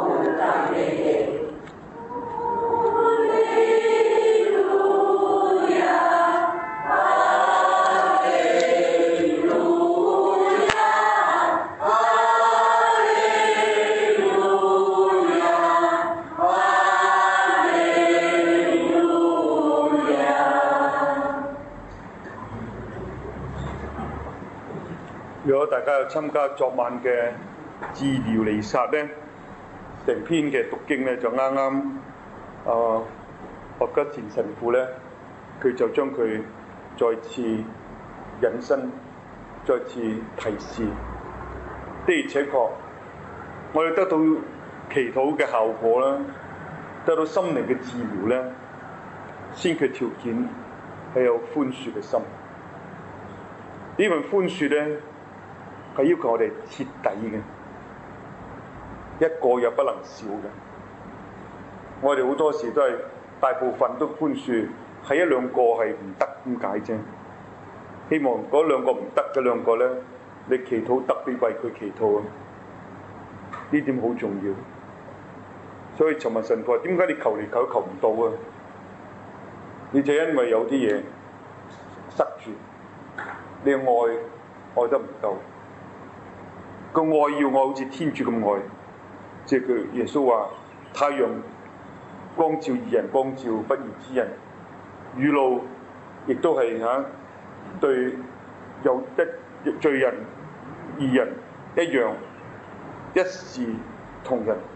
如果大家有參加昨晚嘅治療彌撒咧，成篇嘅讀經咧就啱啱學吉田神父咧，佢就將佢再次引申、再次提示。的而且確，我哋得到祈禱嘅效果啦，得到心靈嘅治療咧，先決條件係有寬恕嘅心。呢份寬恕咧，係要求我哋徹底嘅，一個也不能少嘅。我哋好多時都係大部分都寬恕，係一兩個係唔得咁解啫。希望嗰兩個唔得嘅兩個咧，你祈禱特別為佢祈禱啊！呢點好重要。所以尋日神父話：點解你求嚟求唔到啊？你就因為有啲嘢塞住，你愛得唔夠。個愛要愛好似天主咁愛，即係佢耶穌話：太陽光照義人，光照不義之人；雨露亦都係對有一罪人、義人一樣，一視同仁。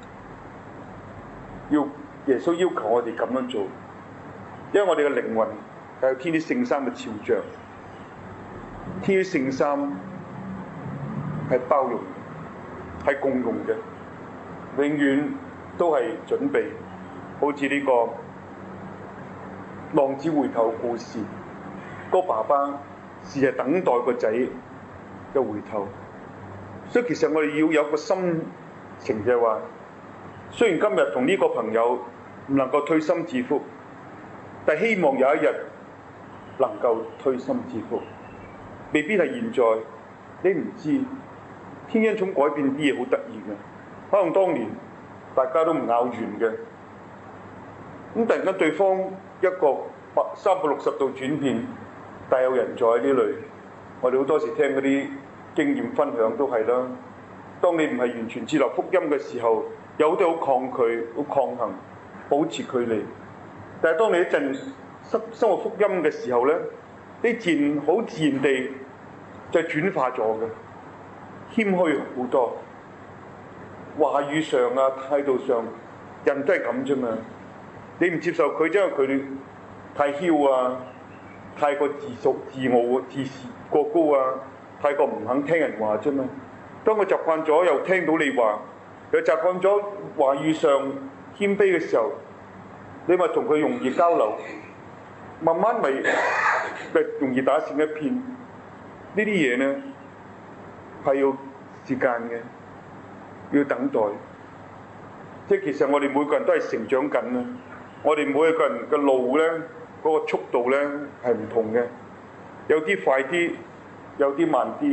耶穌要求我哋咁樣做，因為我哋嘅靈魂係有天主聖三嘅肖像，天主聖三係包容嘅，係共融嘅，永遠都係準備。好似呢個浪子回頭故事，個爸爸時日等待個仔嘅回頭。所以其實我哋要有個心情就係話，雖然今日同呢個朋友唔能夠推心置腹，但希望有一日能夠推心置腹。未必係現在，你唔知天恩寵改變啲嘢好得意嘅，可能當年大家都唔咬完嘅，咁突然間對方一個360度轉變，大有人在呢類。我哋好多時聽嗰啲經驗分享都係啦。當你唔係完全接納福音嘅時候，有啲好抗拒、好抗衡，保持距離。但係當你一陣生活福音嘅時候咧，啲好自然地就轉化咗嘅，謙虛好多，話語上啊、態度上，人都係咁啫嘛。你唔接受佢，因為佢太囂啊，太過自傲、自視過高啊，太過唔肯聽人話啫嘛。當佢習慣咗，又聽到你話，又習慣咗話語上謙卑嘅時候，你咪同佢容易交流，慢慢咪容易打成一片。呢啲嘢呢係要時間嘅，要等待。即係其實我哋每個人都係成長緊啊！我哋每一個人嘅路呢，嗰個速度呢係唔同嘅，有啲快啲，有啲慢啲。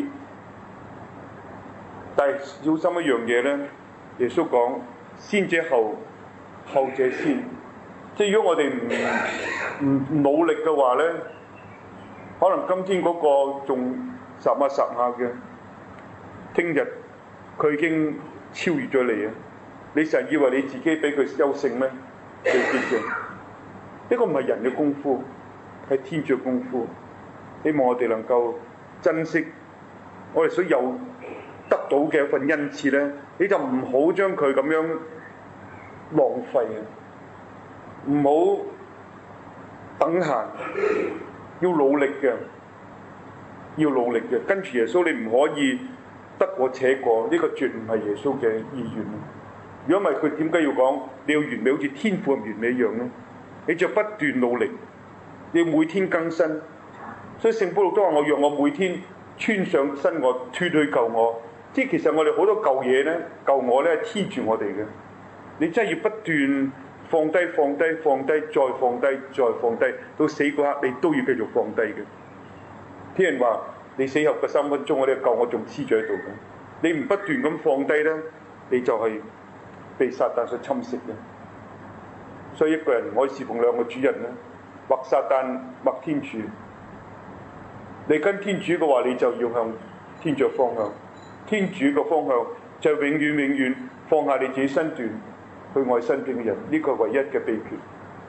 但係小心一樣嘢呢，耶穌講先者後，後者先。即係如果我哋唔努力嘅話呢，可能今天嗰個仲霎下嘅，聽日佢已經超越咗你啊！你成日以為你自己比佢優勝咩？未必嘅。呢個唔係人嘅功夫，係天主嘅功夫。希望我哋能夠珍惜我哋所有得到嘅一份恩賜咧，你就唔好將佢咁樣浪費啊！唔好等閒，要努力嘅，要努力嘅。跟住耶穌，你唔可以得過且過，呢個絕唔係耶穌嘅意願。如果唔係，佢點解要講你要完美，好似天父咁完美一樣呢？你就不斷努力，你要每天更新。所以聖保祿都話：我讓我每天穿上新我，脫去舊我。即係其實我哋好多舊嘢咧，舊我咧係黐住我哋嘅。你真係要不斷放低、放低、放低，再放低、再放低，到死嗰刻你都要繼續放低嘅。啲人話你死後嘅3分鐘，我哋舊我仲黐住喺度嘅。你唔不斷咁放低咧，你就係被撒旦所侵蝕嘅。所以一個人唔可以侍奉兩個主人咧，或撒旦或天主。你跟天主嘅話，你就要向天主方向。天主嘅方向就永遠放下你自己身段去愛身邊嘅人，呢個係唯一嘅秘訣。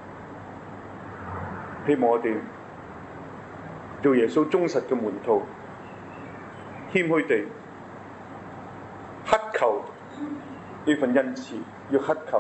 希望我哋做耶穌忠實嘅門徒，謙虛地乞求呢份恩賜，要乞求。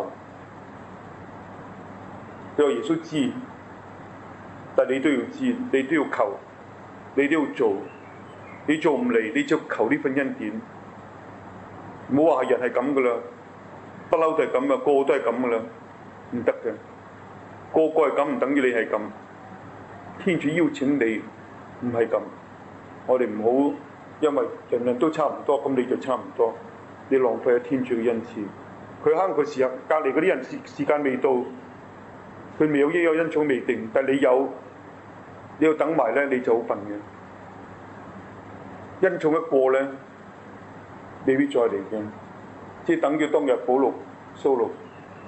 佢話耶穌知，但你都要知，你都要求，你都要做。你做唔嚟，你就求呢份恩典。唔好話係人係咁噶啦，不嬲都係咁啊，個個都係咁噶啦，唔得嘅。個個係咁唔等於你係咁。天主邀請你唔係咁，我哋唔好因為人人都差唔多，咁你就差唔多，你浪費咗天主嘅恩賜。佢可能個時候隔離嗰啲人時間未到，佢未有應有恩寵未定，但係你有，你要等埋咧，你就好笨嘅。恩寵一過咧，未必再嚟嘅，即係等於當日保祿、蘇祿，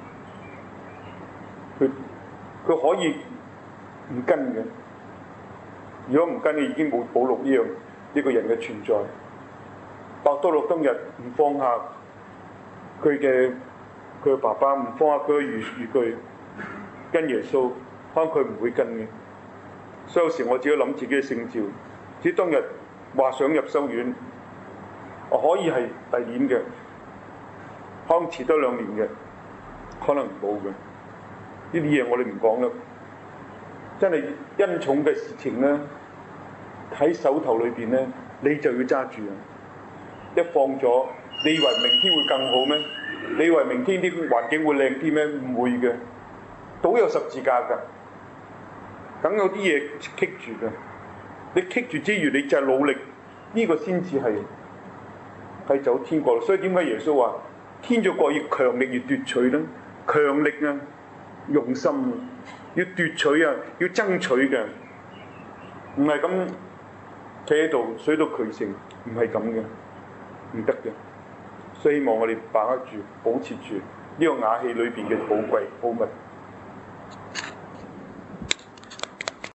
佢可以唔跟嘅。如果唔跟，你已經冇保祿呢個人嘅存在。伯多祿當日唔放下佢嘅爸爸，唔放下佢嘅漁具，跟耶穌，可能佢唔會跟嘅。所以有時我自己諗自己嘅聖召，只當日話想入修院，可以係第二年嘅，可能遲多2年嘅，可能冇嘅。呢啲嘢我哋唔講啦。真係恩寵嘅事情咧，喺手頭裏邊咧，你就要揸住啊！一放咗，你以為明天會更好咩？你以為明天啲環境會靚啲咩？唔會嘅，都有十字架㗎，梗有啲嘢棘住嘅。你棘住之餘，你就係努力，呢個先至係走天國。所以點解耶穌話天主國要強力要奪取咧？強力啊，用心啊，要奪取啊，要爭取嘅，唔係咁企喺度水到渠成，唔係咁嘅，唔得嘅。所以希望我哋把握住、保持住呢個瓦器裏邊嘅寶貴寶物。